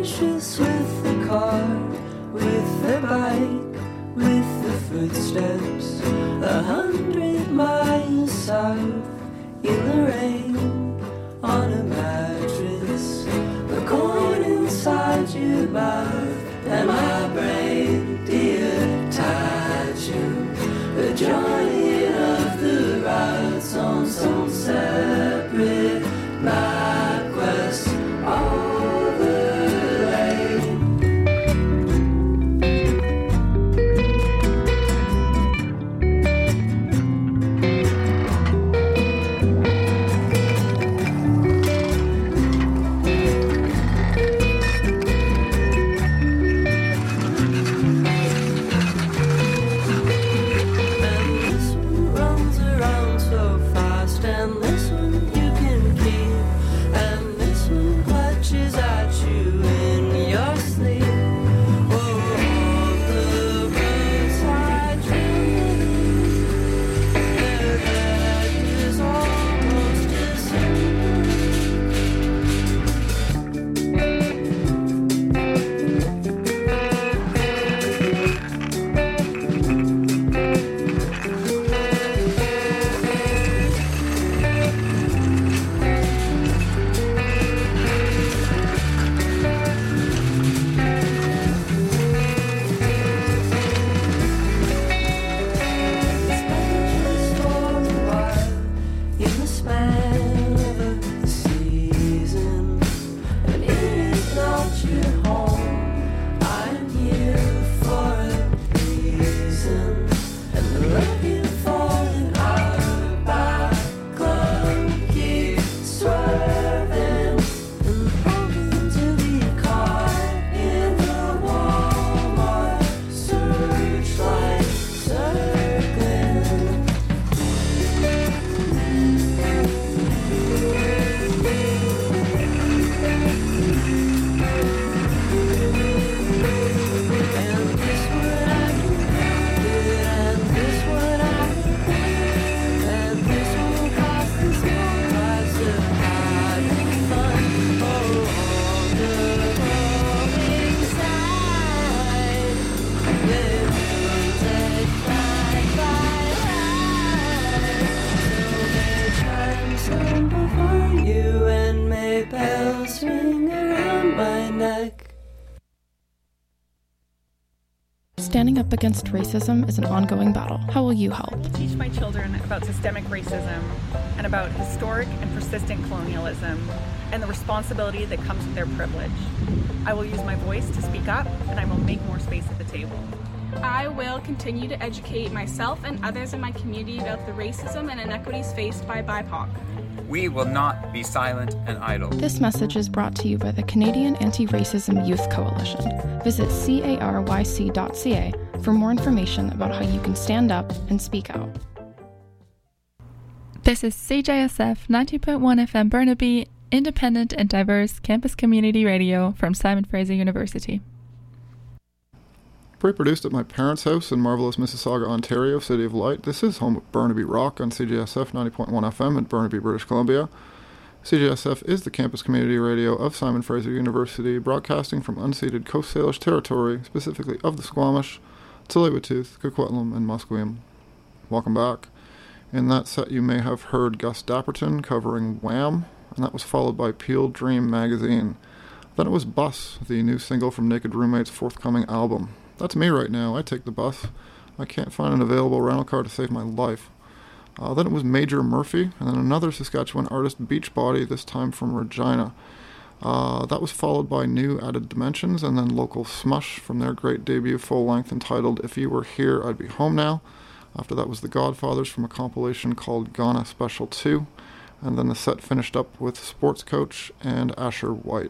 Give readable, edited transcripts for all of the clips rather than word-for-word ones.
anxious with the car, with the bike, with the footsteps, 100 miles south in the rain, on a mattress, the corn inside your mouth, and my brain, dear, tied you, the journey of the routes on some separate MapQuest overlay. Standing up against racism is an ongoing battle. How will you help? To teach my children about systemic racism and about historic and persistent colonialism and the responsibility that comes with their privilege. I will use my voice to speak up, and I will make more space at the table. I will continue to educate myself and others in my community about the racism and inequities faced by BIPOC. We will not be silent and idle. This message is brought to you by the Canadian Anti-Racism Youth Coalition. Visit caryc.ca for more information about how you can stand up and speak out. This is CJSF 90.1 FM Burnaby, independent and diverse campus community radio from Simon Fraser University. Pre-produced at my parents' house in marvelous Mississauga, Ontario, City of Light, this is home of Burnaby Rock on CJSF 90.1 FM in Burnaby, British Columbia. CJSF is the campus community radio of Simon Fraser University, broadcasting from unceded Coast Salish territory, specifically of the Squamish, Tsleil-Waututh, Coquitlam, and Musqueam. Welcome back. In that set you may have heard Gus Dapperton covering Wham, and that was followed by Peel Dream Magazine. Then it was Bus, the new single from Naked Roommate's forthcoming album. That's me right now. I take the bus. I can't find an available rental car to save my life. Then it was Major Murphy, and then another Saskatchewan artist, Beachbody, this time from Regina. That was followed by New Added Dimensions, and then local Smush from their great debut full-length entitled If You Were Here, I'd Be Home Now. After that was The Godfathers from a compilation called Ghana Special 2, and then the set finished up with Sports Coach and Asher White.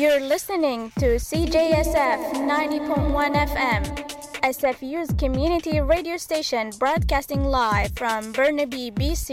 You're listening to CJSF 90.1 FM, SFU's community radio station broadcasting live from Burnaby, BC.